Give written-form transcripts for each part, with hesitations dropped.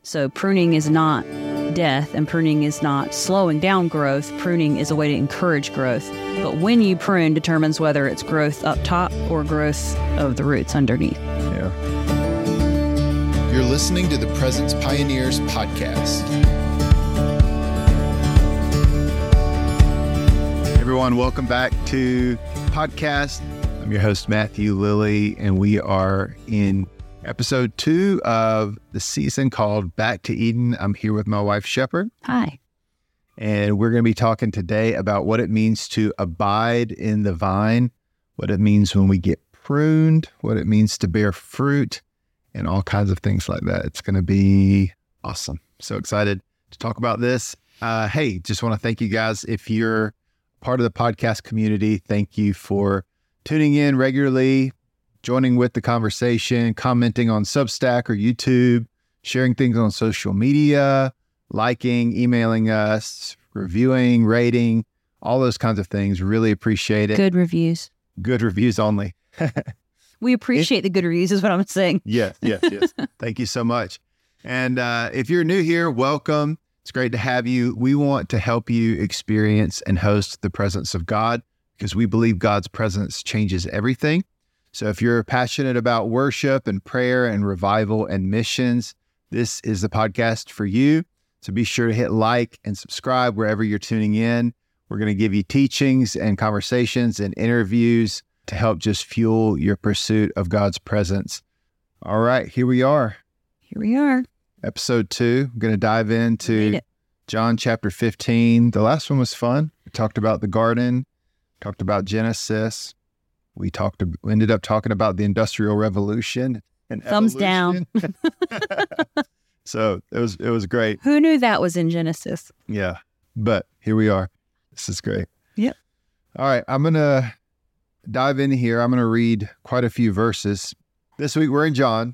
So pruning is not death, and pruning is not slowing down growth. Pruning is a way to encourage growth. But when you prune determines whether it's growth up top or growth of the roots underneath. Yeah. You're listening to the Presence Pioneers podcast. Everyone, welcome back to podcast. I'm your host, Matthew Lilly, and we are in episode 2 of the season called Back to Eden. I'm here with my wife, Shepherd. Hi. And we're going to be talking today about what it means to abide in the vine, what it means when we get pruned, what it means to bear fruit, and all kinds of things like that. It's going to be awesome. So excited to talk about this. Hey, just want to thank you guys. If you're part of the podcast community, thank you for tuning in regularly, joining with the conversation, commenting on Substack or YouTube, sharing things on social media, liking, emailing us, reviewing, rating, all those kinds of things. Really appreciate it. Good reviews. Good reviews only. We appreciate the good reviews is what I'm saying. Yes. Thank you so much. And if you're new here, welcome. It's great to have you. We want to help you experience and host the presence of God because we believe God's presence changes everything. So if you're passionate about worship and prayer and revival and missions, this is the podcast for you. So be sure to hit like and subscribe wherever you're tuning in. We're going to give you teachings and conversations and interviews to help just fuel your pursuit of God's presence. All right, here we are. Episode 2. I'm going to dive into John chapter 15. The last one was fun. We talked about the garden, talked about Genesis. We ended up talking about the Industrial Revolution and Thumbs evolution. down. So it was great. Who knew that was in Genesis? Yeah, but here we are. This is great. Yep. All right, I'm going to dive in here. I'm going to read quite a few verses. This week we're in John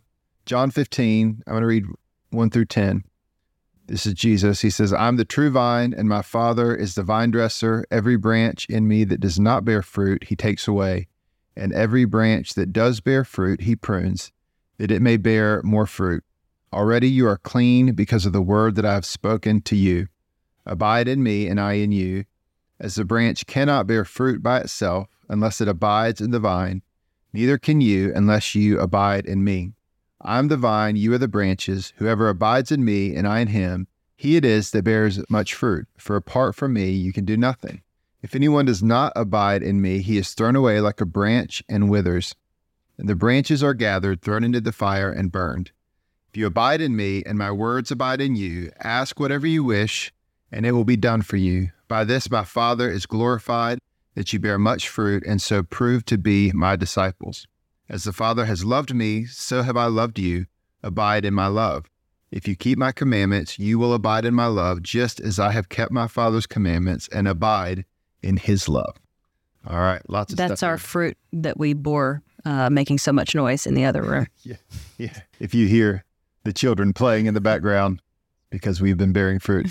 15. I'm going to read 1 through 10. This is Jesus. He says, I'm the true vine, and my Father is the vine dresser. Every branch in me that does not bear fruit, he takes away. And every branch that does bear fruit, he prunes, that it may bear more fruit. Already you are clean because of the word that I have spoken to you. Abide in me, and I in you. As the branch cannot bear fruit by itself unless it abides in the vine, neither can you unless you abide in me. I am the vine, you are the branches. Whoever abides in me and I in him, he it is that bears much fruit. For apart from me, you can do nothing. If anyone does not abide in me, he is thrown away like a branch and withers. And the branches are gathered, thrown into the fire, and burned. If you abide in me and my words abide in you, ask whatever you wish, and it will be done for you. By this my Father is glorified, that you bear much fruit, and so prove to be my disciples. As the Father has loved me, so have I loved you. Abide in my love. If you keep my commandments, you will abide in my love, just as I have kept my Father's commandments and abide in his love. All right, lots of stuff. That's our fruit that we bore, making so much noise in the other room. Yeah. If you hear the children playing in the background, because we've been bearing fruit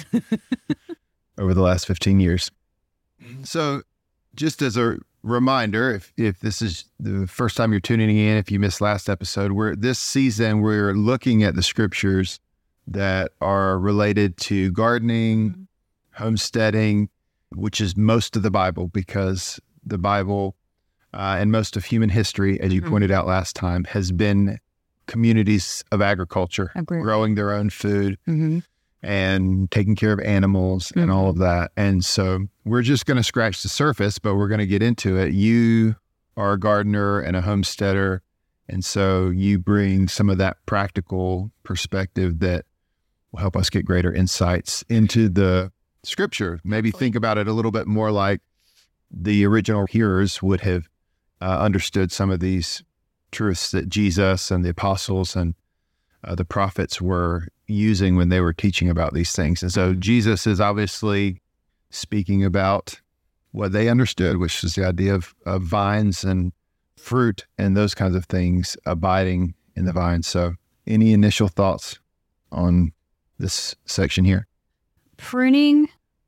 over the last 15 years. So just as a reminder, if this is the first time you're tuning in, if you missed last episode, this season we're looking at the scriptures that are related to gardening, homesteading, which is most of the Bible, because the Bible and most of human history, as you pointed out last time, has been communities of agriculture, growing their own food and taking care of animals and all of that. And so we're just going to scratch the surface, but we're going to get into it. You are a gardener and a homesteader, and so you bring some of that practical perspective that will help us get greater insights into the scripture. Maybe think about it a little bit more like the original hearers would have understood some of these truths that Jesus and the apostles and the prophets were using when they were teaching about these things. And so Jesus is obviously speaking about what they understood, which is the idea of vines and fruit and those kinds of things, abiding in the vine. So any initial thoughts on this section here? Pruning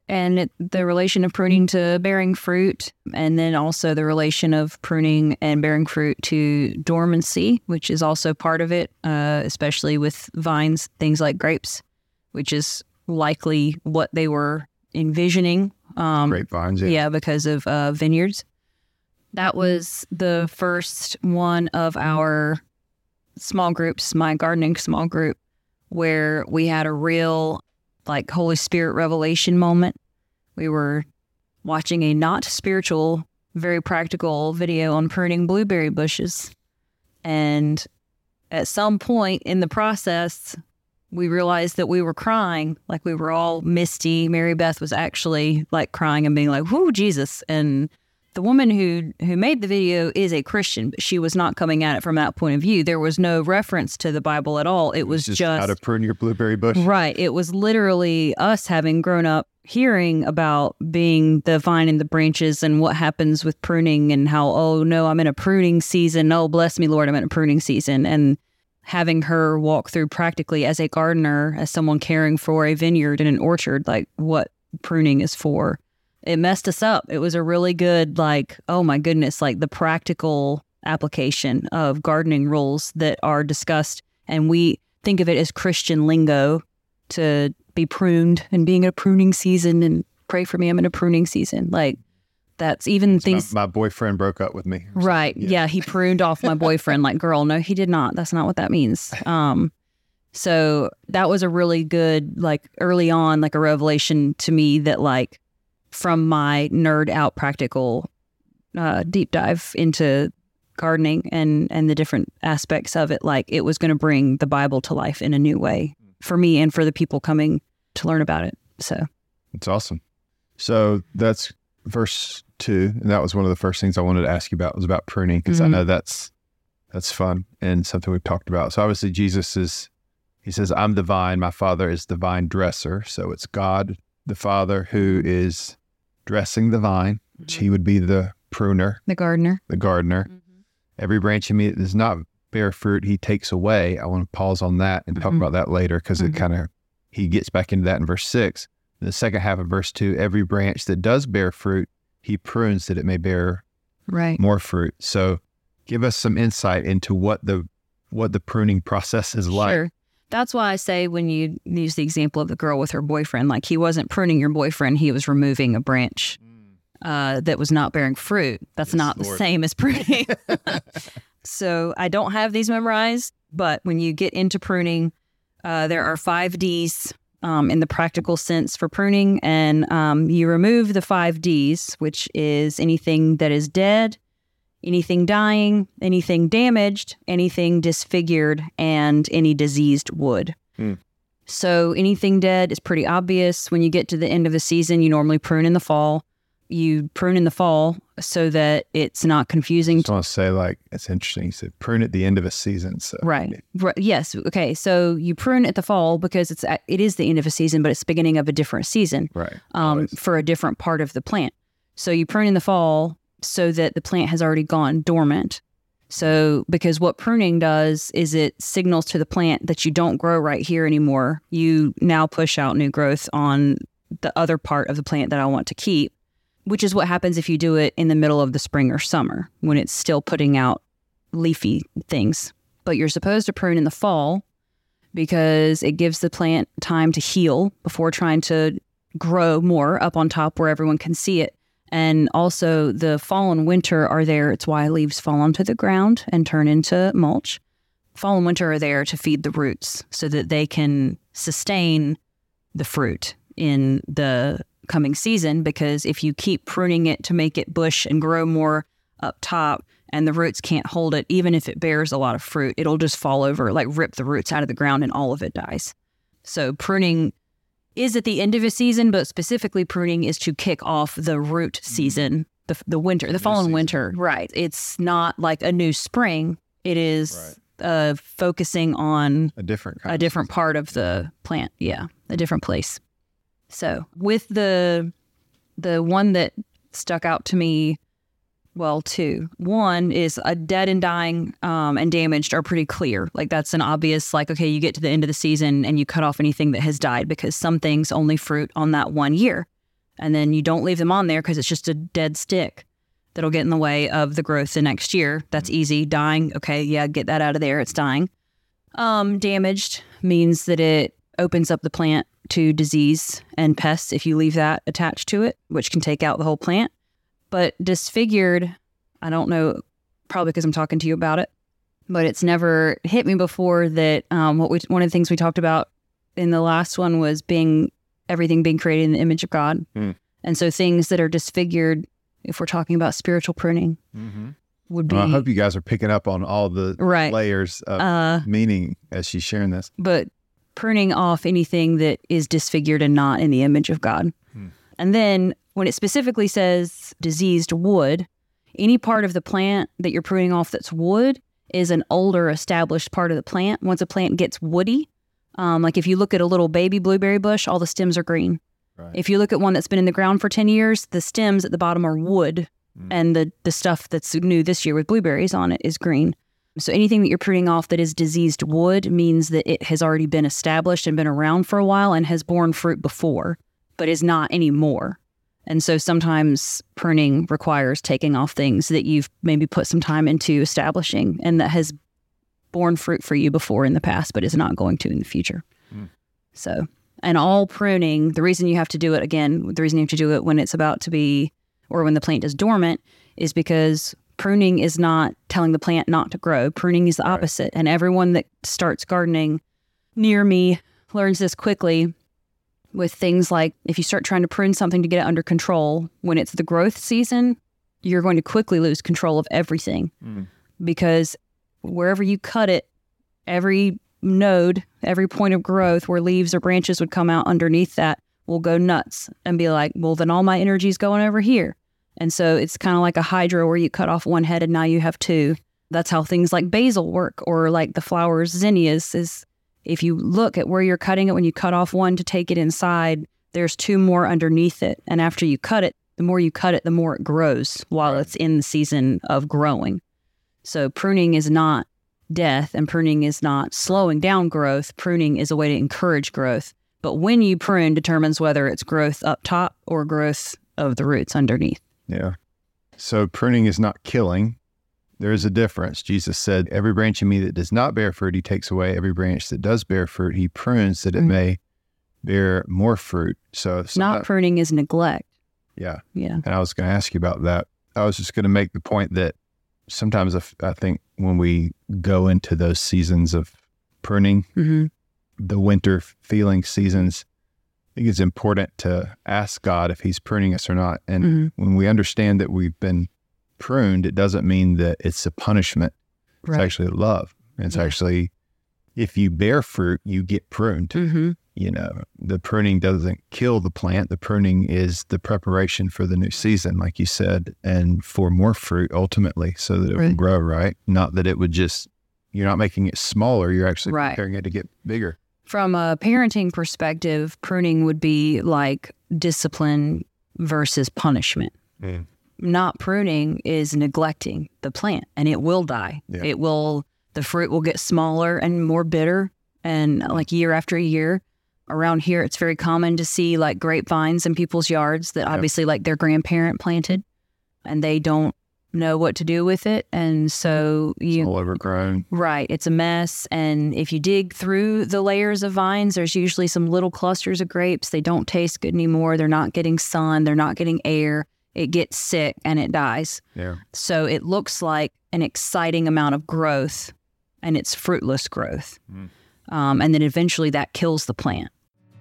And the relation of pruning to bearing fruit, and then also the relation of pruning and bearing fruit to dormancy, which is also part of it, especially with vines, things like grapes, which is likely what they were envisioning. Grapevines, yeah. Yeah, because of vineyards. That was the first one of our small groups, my gardening small group, where we had a real like Holy Spirit revelation moment. We were watching a not spiritual, very practical video on pruning blueberry bushes. And at some point in the process, we realized that we were crying, like we were all misty. Mary Beth was actually like crying and being like, "Whoo, Jesus." And the woman who made the video is a Christian, but she was not coming at it from that point of view. There was no reference to the Bible at all. It was just how to prune your blueberry bush. Right. It was literally us having grown up hearing about being the vine and the branches and what happens with pruning and how, oh, no, I'm in a pruning season. Oh, bless me, Lord, I'm in a pruning season. And having her walk through practically as a gardener, as someone caring for a vineyard and an orchard, like what pruning is for. It messed us up. It was a really good, like, oh my goodness, like the practical application of gardening rules that are discussed. And we think of it as Christian lingo to be pruned and being in a pruning season and pray for me, I'm in a pruning season. Like that's even things. My boyfriend broke up with me. Right. Yeah. He pruned off my boyfriend. Like, girl, no, he did not. That's not what that means. So that was a really good, like early on, like a revelation to me that like, from my nerd out practical deep dive into gardening and the different aspects of it, like it was going to bring the Bible to life in a new way for me and for the people coming to learn about it. So it's awesome. So that's verse 2, and that was one of the first things I wanted to ask you about was about pruning, because I know that's fun and something we've talked about. So obviously he says, "I'm the vine, my Father is the vine dresser." So it's God the Father who is dressing the vine, which he would be the pruner, the gardener. Every branch in me that does not bear fruit, he takes away. I want to pause on that and talk about that later, because it he gets back into that in verse 6. In the second half of verse 2, every branch that does bear fruit, he prunes that it may bear more fruit. So give us some insight into what the pruning process is like. Sure. That's why I say when you use the example of the girl with her boyfriend, like he wasn't pruning your boyfriend, he was removing a branch that was not bearing fruit. That's not the same as pruning. So I don't have these memorized, but when you get into pruning, there are 5 Ds in the practical sense for pruning. And you remove the 5 Ds, which is anything that is dead, anything dying, anything damaged, anything disfigured, and any diseased wood. So anything dead is pretty obvious. When you get to the end of the season, you normally prune in the fall. You prune in the fall so that it's not confusing. I just want to say, like, it's interesting. You said prune at the end of a season. So Right. Yes. Okay. So you prune at the fall because it is the end of a season, but it's the beginning of a different season. Right. For a different part of the plant. So you prune in the fall so that the plant has already gone dormant. So because what pruning does is it signals to the plant that you don't grow right here anymore. You now push out new growth on the other part of the plant that I want to keep, which is what happens if you do it in the middle of the spring or summer when it's still putting out leafy things. But you're supposed to prune in the fall because it gives the plant time to heal before trying to grow more up on top where everyone can see it. And also the fall and winter are there. It's why leaves fall onto the ground and turn into mulch. Fall and winter are there to feed the roots so that they can sustain the fruit in the coming season, because if you keep pruning it to make it bush and grow more up top and the roots can't hold it, even if it bears a lot of fruit, it'll just fall over, like rip the roots out of the ground and all of it dies. So pruning is at the end of a season, but specifically pruning is to kick off the root season, the winter, the fall and winter. Right. It's not like a new spring. It is focusing on a different part of the plant. Yeah, a different place. So with the one that stuck out to me, well, 2. One is a dead and dying and damaged are pretty clear. Like that's an obvious, like, okay, you get to the end of the season and you cut off anything that has died because some things only fruit on that one year. And then you don't leave them on there because it's just a dead stick that'll get in the way of the growth the next year. That's easy. Dying, okay, yeah, get that out of there. It's dying. Damaged means that it opens up the plant to disease and pests if you leave that attached to it, which can take out the whole plant. But disfigured, I don't know, probably because I'm talking to you about it, but it's never hit me before that one of the things we talked about in the last one was everything being created in the image of God. And so things that are disfigured, if we're talking about spiritual pruning, would be... Well, I hope you guys are picking up on all the layers of meaning as she's sharing this. But pruning off anything that is disfigured and not in the image of God. And then when it specifically says diseased wood, any part of the plant that you're pruning off that's wood is an older established part of the plant. Once a plant gets woody, like if you look at a little baby blueberry bush, all the stems are green. Right. If you look at one that's been in the ground for 10 years, the stems at the bottom are wood, and the stuff that's new this year with blueberries on it is green. So anything that you're pruning off that is diseased wood means that it has already been established and been around for a while and has borne fruit before, but is not anymore. And so sometimes pruning requires taking off things that you've maybe put some time into establishing and that has borne fruit for you before in the past, but is not going to in the future. So, and all pruning, the reason you have to do it again, the reason you have to do it when it's about to be, or when the plant is dormant, is because pruning is not telling the plant not to grow. Pruning is the opposite. And everyone that starts gardening near me learns this quickly with things like if you start trying to prune something to get it under control, when it's the growth season, you're going to quickly lose control of everything because wherever you cut it, every node, every point of growth where leaves or branches would come out underneath that will go nuts and be like, well, then all my energy is going over here. And so it's kind of like a hydra where you cut off one head and now you have two. That's how things like basil work, or like the flowers zinnias is if you look at where you're cutting it, when you cut off one to take it inside, there's two more underneath it. And after you cut it, the more you cut it, the more it grows while it's in the season of growing. So pruning is not death, and pruning is not slowing down growth. Pruning is a way to encourage growth. But when you prune determines whether it's growth up top or growth of the roots underneath. Yeah. So pruning is not killing. There is a difference. Jesus said, every branch in me that does not bear fruit, he takes away. Every branch that does bear fruit, he prunes that it may bear more fruit. So not pruning is neglect. Yeah. Yeah. And I was going to ask you about that. I was just going to make the point that sometimes I think when we go into those seasons of pruning, the winter feeling seasons, I think it's important to ask God if he's pruning us or not. And when we understand that we've been pruned, it doesn't mean that it's a punishment. It's actually love. It's actually, if you bear fruit, you get pruned. You know, the pruning doesn't kill the plant. The pruning is the preparation for the new season, like you said, and for more fruit ultimately so that it will grow, right? Not that it would just, you're not making it smaller. You're actually preparing it to get bigger. From a parenting perspective, pruning would be like discipline versus punishment. Not pruning is neglecting the plant, and it will die. The fruit will get smaller and more bitter, and like year after year. Around here, it's very common to see like grapevines in people's yards that obviously like their grandparent planted, and they don't know what to do with it. And so it's all overgrown. Right. It's a mess. And if you dig through the layers of vines, there's usually some little clusters of grapes. They don't taste good anymore. They're not getting sun. They're not getting air. It gets sick and it dies. Yeah. So it looks like an exciting amount of growth, and it's fruitless growth. And then eventually that kills the plant.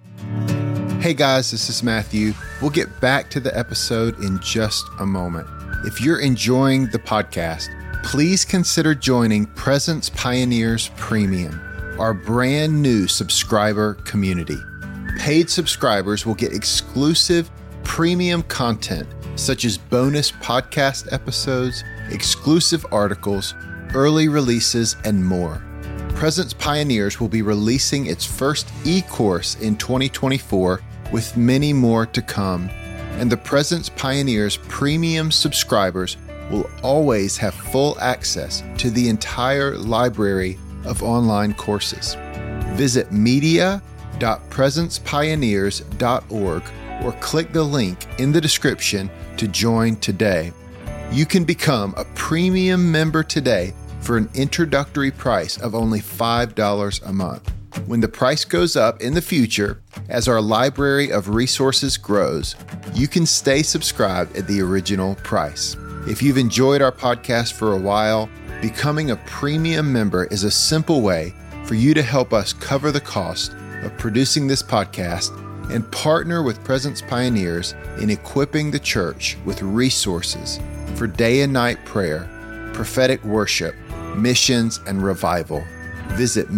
Hey guys, this is Matthew. We'll get back to the episode in just a moment. If you're enjoying the podcast, please consider joining Presence Pioneers Premium, our brand new subscriber community. Paid subscribers will get exclusive premium content such as bonus podcast episodes, exclusive articles, early releases, and more. Presence Pioneers will be releasing its first e-course in 2024 with many more to come. And the Presence Pioneers premium subscribers will always have full access to the entire library of online courses. Visit media.presencepioneers.org or click the link in the description to join today. You can become a premium member today for an introductory price of only $5 a month. When the price goes up in the future, as our library of resources grows, you can stay subscribed at the original price. If you've enjoyed our podcast for a while, becoming a premium member is a simple way for you to help us cover the cost of producing this podcast and partner with Presence Pioneers in equipping the church with resources for day and night prayer, prophetic worship, missions, and revival. Visit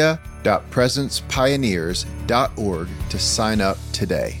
media.presencepioneers.org to sign up today.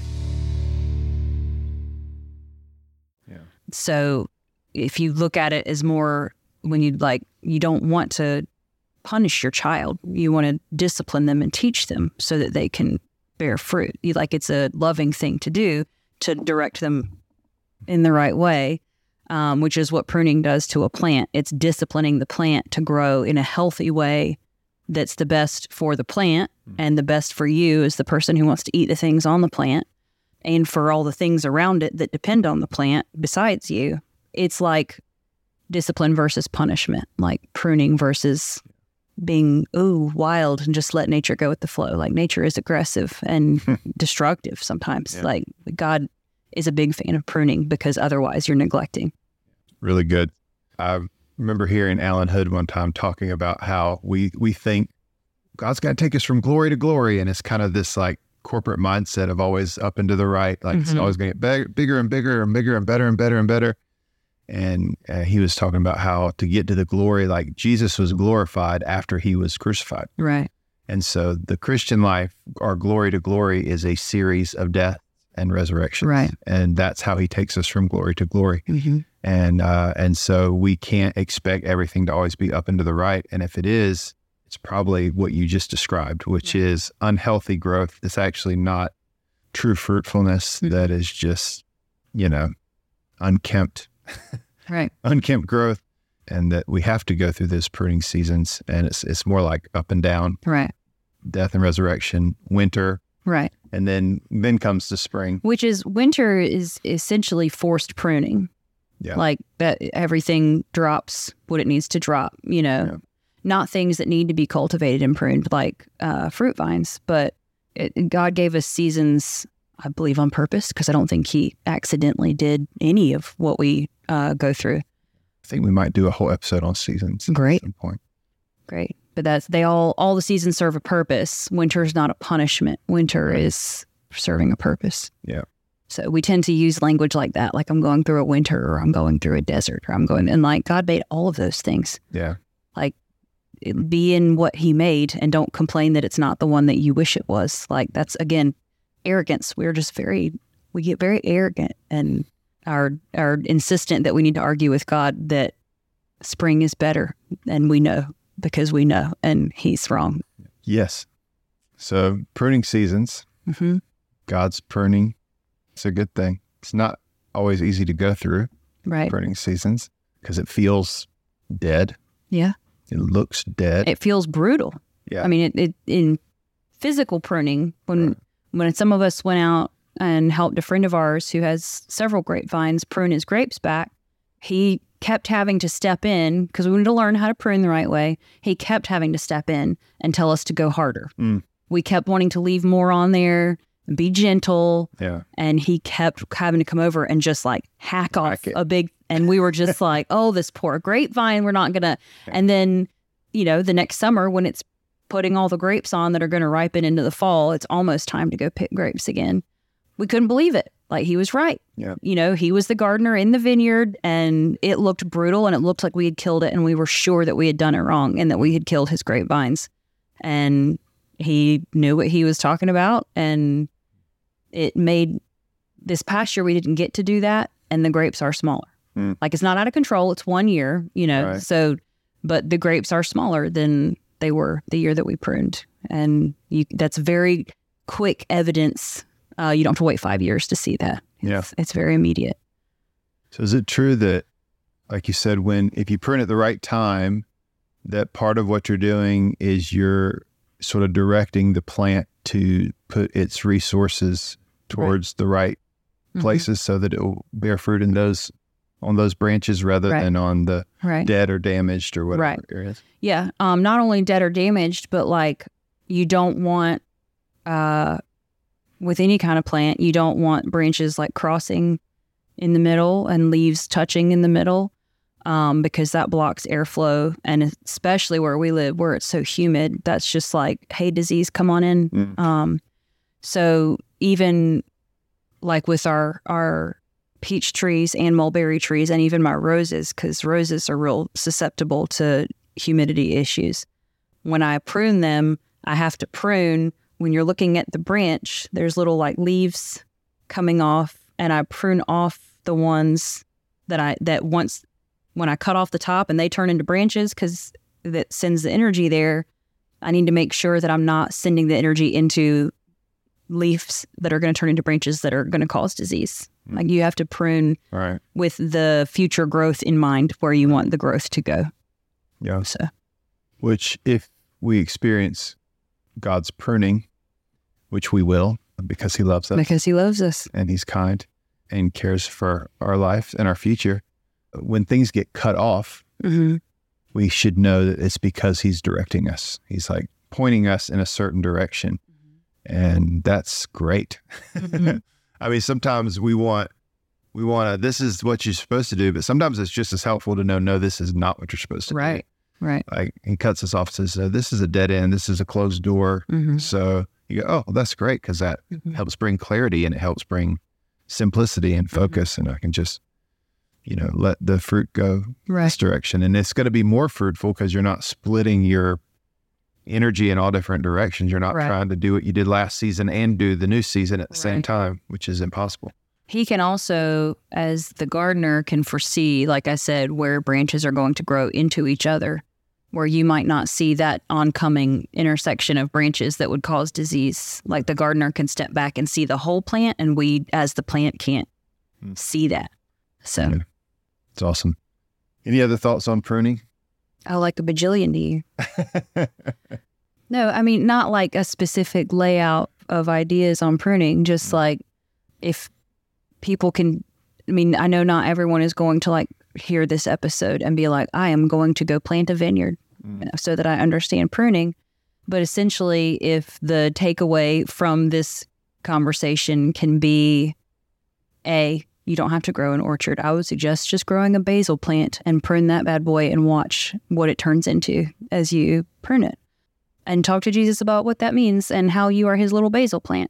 So if you look at it as more when you don't want to punish your child, you want to discipline them and teach them so that they can bear fruit. It's a loving thing to do to direct them in the right way, which is what pruning does to a plant. It's disciplining the plant to grow in a healthy way that's the best for the plant and the best for you as the person who wants to eat the things on the plant and for all the things around it that depend on the plant besides you. It's like discipline versus punishment, like pruning versus being wild and just let nature go with the flow. Like nature is aggressive and destructive sometimes. Yeah. Like God is a big fan of pruning because otherwise you're neglecting. Really good. I remember hearing Alan Hood one time talking about how we think God's got to take us from glory to glory, and it's kind of this like corporate mindset of always up and to the right, like it's always going to get bigger and bigger and bigger and better and better and better. And he was talking about how to get to the glory, like Jesus was glorified after he was crucified. Right. And so the Christian life, our glory to glory, is a series of death and resurrection. Right. And that's how he takes us from glory to glory. Mm-hmm. And so we can't expect everything to always be up and to the right. And if it is, it's probably what you just described, which is unhealthy growth. It's actually not true fruitfulness. That is just, unkempt. Right. Unkempt growth, and that we have to go through those pruning seasons, and it's more like up and down. Right. Death and resurrection, winter. Right. And then comes the spring. Which is winter is essentially forced pruning. Yeah. Like that everything drops what it needs to drop, Not things that need to be cultivated and pruned like fruit vines, but God gave us seasons, I believe, on purpose, because I don't think he accidentally did any of what we go through. I think we might do a whole episode on seasons. Great. At some point. Great. But all the seasons serve a purpose. Winter is not a punishment. Winter is serving a purpose. Yeah. So we tend to use language like that, like I'm going through a winter or I'm going through a desert or and like God made all of those things. Yeah. Like be in what he made and don't complain that it's not the one that you wish it was. Like that's, again, arrogance. We get very arrogant and are insistent that we need to argue with God that spring is better. And we know because we know, and he's wrong. Yes. So pruning seasons, God's pruning. It's a good thing. It's not always easy to go through pruning seasons because it feels dead. Yeah. It looks dead. It feels brutal. Yeah. I mean, it in physical pruning, when some of us went out and helped a friend of ours who has several grapevines prune his grapes back, he kept having to step in because we wanted to learn how to prune the right way. He kept having to step in and tell us to go harder. We kept wanting to leave more on there and be gentle. Yeah. And he kept having to come over and just like hack off a big, and we were just like, oh, this poor grapevine, we're not going to. Yeah. And then, the next summer when it's putting all the grapes on that are going to ripen into the fall, it's almost time to go pick grapes again. We couldn't believe it. Like he was right. Yeah. He was the gardener in the vineyard and it looked brutal and it looked like we had killed it and we were sure that we had done it wrong and that we had killed his grapevines. And he knew what he was talking about, and it made this past year we didn't get to do that, and the grapes are smaller. Like it's not out of control. It's 1 year, Right. So, but the grapes are smaller than they were the year that we pruned, and that's very quick evidence. You don't have to wait 5 years to see that. It's very immediate. So is it true that, like you said, if you prune at the right time, that part of what you're doing is you're sort of directing the plant to put its resources towards the right places so that it will bear fruit in on those branches rather than on the dead or damaged or whatever areas. Yeah. Not only dead or damaged, but like you don't want, with any kind of plant, you don't want branches like crossing in the middle and leaves touching in the middle, because that blocks airflow. And especially where we live, where it's so humid, that's just like, hey, disease, come on in. So even like with our peach trees and mulberry trees and even my roses, because roses are real susceptible to humidity issues. When I prune them, I have to prune. When you're looking at the branch, there's little like leaves coming off, and I prune off the ones that once when I cut off the top and they turn into branches, because that sends the energy there, I need to make sure that I'm not sending the energy into leaves that are going to turn into branches that are going to cause disease. Like you have to prune with the future growth in mind, where you want the growth to go. Yeah. So, which if we experience God's pruning, which we will, because he loves us. Because he loves us. And he's kind and cares for our life and our future. When things get cut off, we should know that it's because he's directing us. He's like pointing us in a certain direction. And that's great. I mean, sometimes we want to, this is what you're supposed to do, but sometimes it's just as helpful to know, no, this is not what you're supposed to do. Right. Like he cuts us off and says, this is a dead end. This is a closed door. So you go, oh, well, that's great, because that helps bring clarity and it helps bring simplicity and focus. And I can just, let the fruit go this direction. And it's going to be more fruitful because you're not splitting your energy in all different directions. You're not trying to do what you did last season and do the new season at the same time, which is impossible. He can also, as the gardener, can foresee, like I said, where branches are going to grow into each other, where you might not see that oncoming intersection of branches that would cause disease. Like the gardener can step back and see the whole plant, and we, as the plant, can't see that. So it's awesome. Any other thoughts on pruning? I like a bajillion to you. No, I mean, not like a specific layout of ideas on pruning, just like if people can, I mean, I know not everyone is going to like hear this episode and be like, I am going to go plant a vineyard so that I understand pruning. But essentially, if the takeaway from this conversation can be, you don't have to grow an orchard. I would suggest just growing a basil plant and prune that bad boy and watch what it turns into as you prune it. And talk to Jesus about what that means and how you are his little basil plant.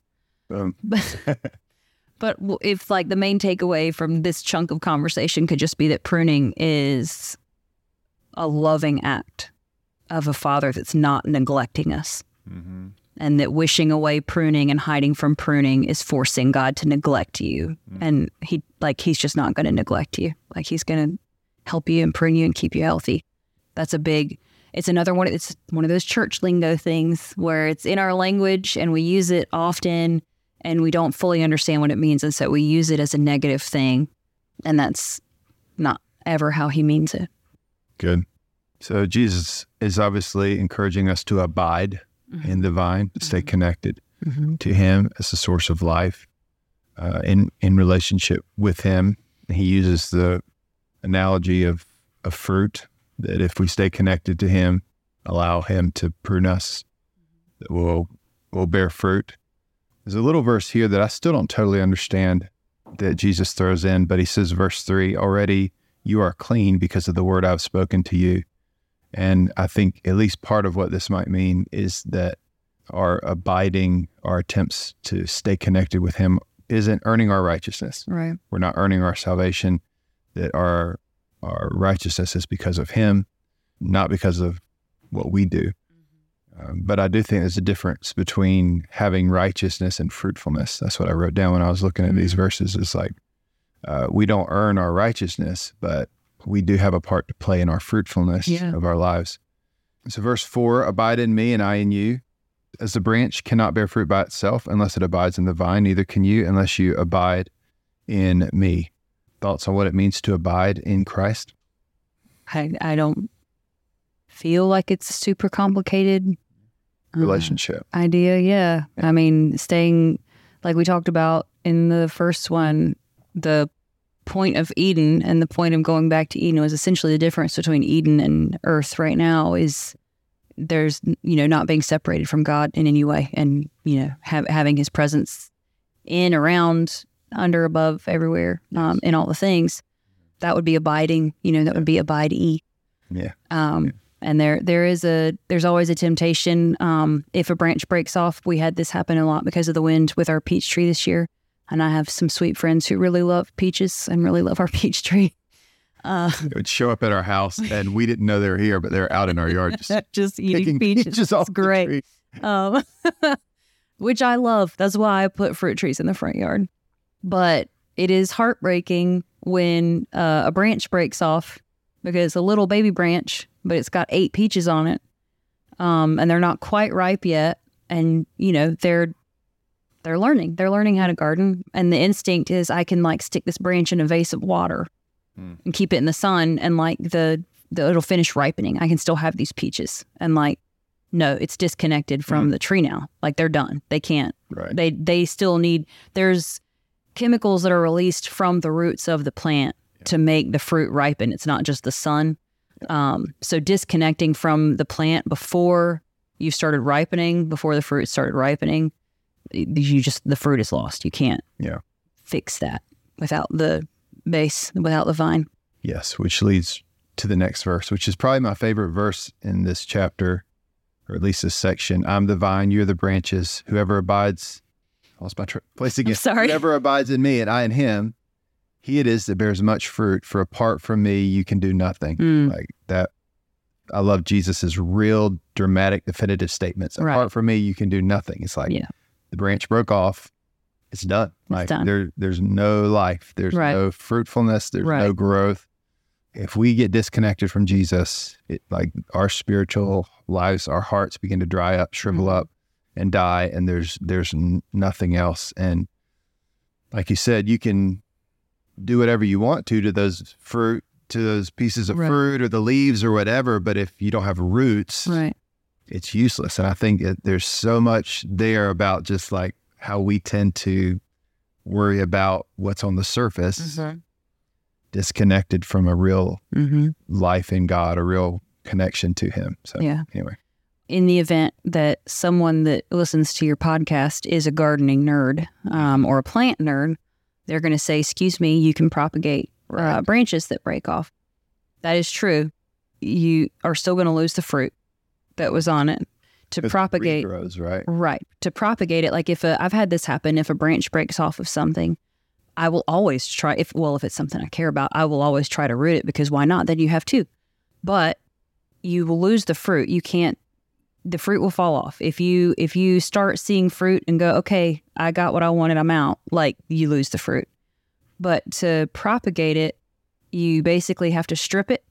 But if like the main takeaway from this chunk of conversation could just be that pruning is a loving act of a father that's not neglecting us. And that wishing away pruning and hiding from pruning is forcing God to neglect you. And he's just not going to neglect you. Like he's going to help you and prune you and keep you healthy. That's it's another one. It's one of those church lingo things where it's in our language and we use it often and we don't fully understand what it means. And so we use it as a negative thing. And that's not ever how he means it. Good. So Jesus is obviously encouraging us to abide in the vine, to stay connected to him as a source of life, in relationship with him. He uses the analogy of fruit, that if we stay connected to him, allow him to prune us, that we'll bear fruit. There's a little verse here that I still don't totally understand that Jesus throws in, but he says, verse 3, already you are clean because of the word I've spoken to you. And I think at least part of what this might mean is that our abiding, our attempts to stay connected with him isn't earning our righteousness. Right. We're not earning our salvation, that our righteousness is because of him, not because of what we do. But I do think there's a difference between having righteousness and fruitfulness. That's what I wrote down when I was looking at these verses. It's like, we don't earn our righteousness, but we do have a part to play in our fruitfulness of our lives. So verse 4, abide in me and I in you. As the branch cannot bear fruit by itself unless it abides in the vine, neither can you unless you abide in me. Thoughts on what it means to abide in Christ? I don't feel like it's a super complicated relationship idea. Yeah. I mean, staying, like we talked about in the first one, the point of Eden and the point of going back to Eden was essentially the difference between Eden and earth right now is there's, not being separated from God in any way and, having his presence in, around, under, above, everywhere, in all the things. That would be abiding, that would be abide-y. Yeah. And there's always a temptation. If a branch breaks off, we had this happen a lot because of the wind with our peach tree this year. And I have some sweet friends who really love peaches and really love our peach tree. It would show up at our house, and we didn't know they were here, but they're out in our yard just eating peaches. It's great. Which I love. That's why I put fruit trees in the front yard. But it is heartbreaking when a branch breaks off because it's a little baby branch, but it's got 8 peaches on it, and they're not quite ripe yet. And they're learning. They're learning how to garden, and the instinct is I can stick this branch in a vase of water and keep it in the sun, and it'll finish ripening. I can still have these peaches, and no, it's disconnected from the tree now. They're done. They can't. Right. They still need. There's chemicals that are released from the roots of the plant to make the fruit ripen. It's not just the sun. So disconnecting from the plant before you started ripening, before the fruit started ripening, the fruit is lost. You can't fix that without the base, without the vine. Yes, which leads to the next verse, which is probably my favorite verse in this chapter, or at least this section. I'm the vine, you're the branches. Whoever abides, I lost my place again. I'm sorry. Whoever abides in me and I in him, he it is that bears much fruit. For apart from me, you can do nothing. Like that. I love Jesus's real dramatic, definitive statements. Apart from me, you can do nothing. It's the branch broke off. It's done. It's done. There's no life. There's no fruitfulness. There's no growth. If we get disconnected from Jesus, our spiritual lives, our hearts begin to dry up, shrivel up, and die. And there's nothing else. And like you said, you can do whatever you want to those fruit, to those pieces of fruit or the leaves or whatever. But if you don't have roots, it's useless. And I think there's so much there about just how we tend to worry about what's on the surface, disconnected from a real life in God, a real connection to him. So anyway. In the event that someone that listens to your podcast is a gardening nerd or a plant nerd, they're going to say, excuse me, you can propagate branches that break off. That is true. You are still going to lose the fruit that was on it. To propagate, grows, right? To propagate it, if I've had this happen, if a branch breaks off of something, I will always try. If it's something I care about, I will always try to root it because why not? Then you have 2, but you will lose the fruit. You can't. The fruit will fall off if you start seeing fruit and go, okay, I got what I wanted, I'm out. You lose the fruit. But to propagate it, you basically have to strip it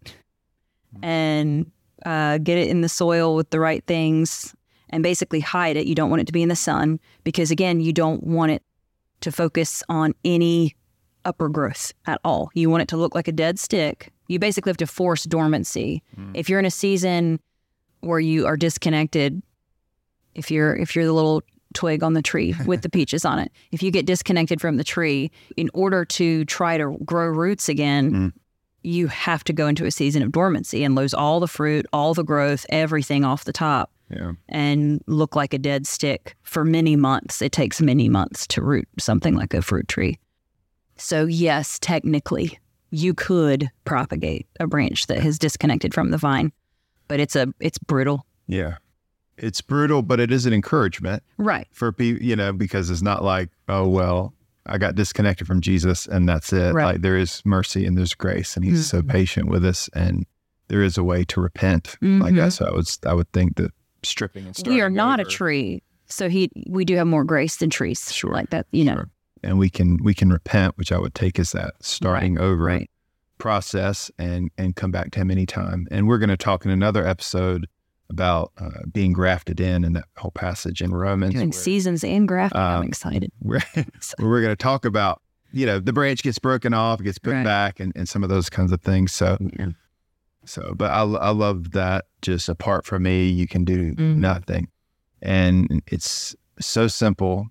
and get it in the soil with the right things and basically hide it. You don't want it to be in the sun because, again, you don't want it to focus on any upper growth at all. You want it to look like a dead stick. You basically have to force dormancy. If you're in a season where you are disconnected, if you're the little twig on the tree with the peaches on it, if you get disconnected from the tree, in order to try to grow roots again, you have to go into a season of dormancy and lose all the fruit, all the growth, everything off the top, and look like a dead stick for many months. It takes many months to root something like a fruit tree. So yes, technically, you could propagate a branch that has disconnected from the vine, but it's brutal. Yeah. It's brutal, but it is an encouragement. Right. For people, because it's not like, oh, well, I got disconnected from Jesus and that's it. Right. There is mercy and there's grace and he's so patient with us and there is a way to repent. Like that. So I would think that stripping and starting we are not over, a tree. So we do have more grace than trees. Sure. Like that, Sure. And we can repent, which I would take as that starting over process and come back to him anytime. And we're going to talk in another episode about being grafted in and that whole passage in Romans. Doing seasons and grafting. I'm excited. We're going to talk about, the branch gets broken off, gets put back and some of those kinds of things. So, but I love that just apart from me, you can do nothing. And it's so simple,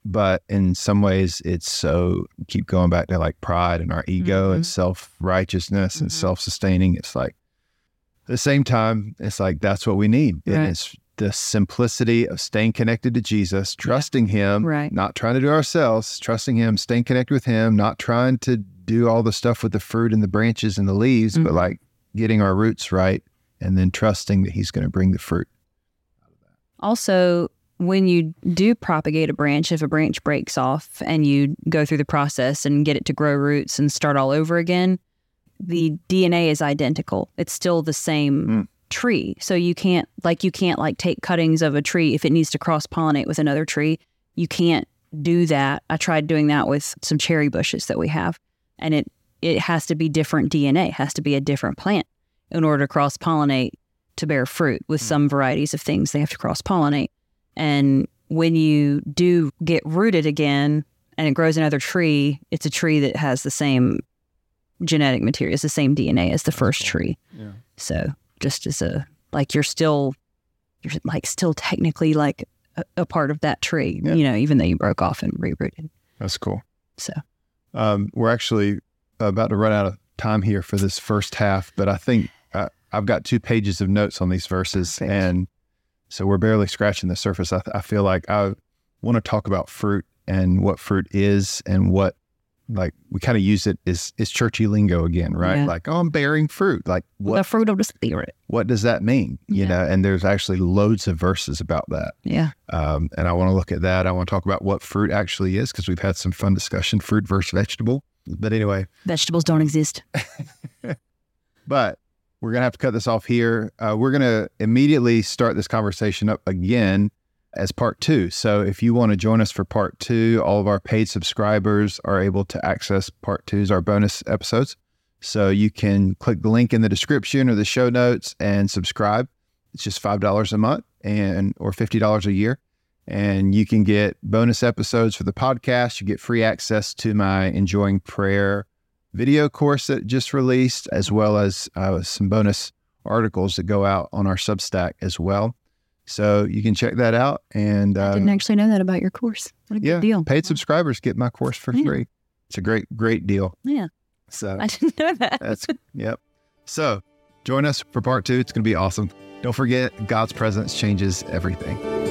but in some ways it's so keep going back to like pride and our ego and self-righteousness and self-sustaining. It's like at the same time, it's like that's what we need. Right. It's the simplicity of staying connected to Jesus, trusting him, Right. not trying to do it ourselves, trusting him, staying connected with him, not trying to do all the stuff with the fruit and the branches and the leaves, but like getting our roots right and then trusting that he's going to bring the fruit. Also, when you do propagate a branch, if a branch breaks off and you go through the process and get it to grow roots and start all over again, the DNA is identical. It's still the same tree. So you can't take cuttings of a tree if it needs to cross-pollinate with another tree. You can't do that. I tried doing that with some cherry bushes that we have, and it has to be different DNA. It has to be a different plant in order to cross-pollinate to bear fruit. With some varieties of things, they have to cross-pollinate. And when you do get rooted again and it grows another tree, it's a tree that has the same genetic material, it's the same DNA as the first tree. Yeah. So just as you're still technically like a part of that tree, even though you broke off and rerooted. That's cool. So we're actually about to run out of time here for this first half, but I think I've got 2 pages of notes on these verses. Perfect. And so we're barely scratching the surface. I feel like I want to talk about fruit and what fruit is and what, like, we kind of use it as churchy lingo again, right? Yeah. Like, oh, I'm bearing fruit. Like, the fruit of the Spirit. what does that mean? You know, and there's actually loads of verses about that. Yeah. And I want to look at that. I want to talk about what fruit actually is, because we've had some fun discussion, fruit versus vegetable. But anyway. Vegetables don't exist. But we're going to have to cut this off here. We're going to immediately start this conversation up again as part 2. So if you want to join us for part 2, all of our paid subscribers are able to access part 2's, our bonus episodes. So you can click the link in the description or the show notes and subscribe. It's just $5 a month or $50 a year. And you can get bonus episodes for the podcast. You get free access to my Enjoying Prayer video course that just released, as well as some bonus articles that go out on our Substack as well. So you can check that out. And I didn't actually know that about your course. What a good deal. Paid subscribers get my course for free. It's a great deal. Yeah. So I didn't know that. Yep. So join us for part 2. It's going to be awesome. Don't forget, God's presence changes everything.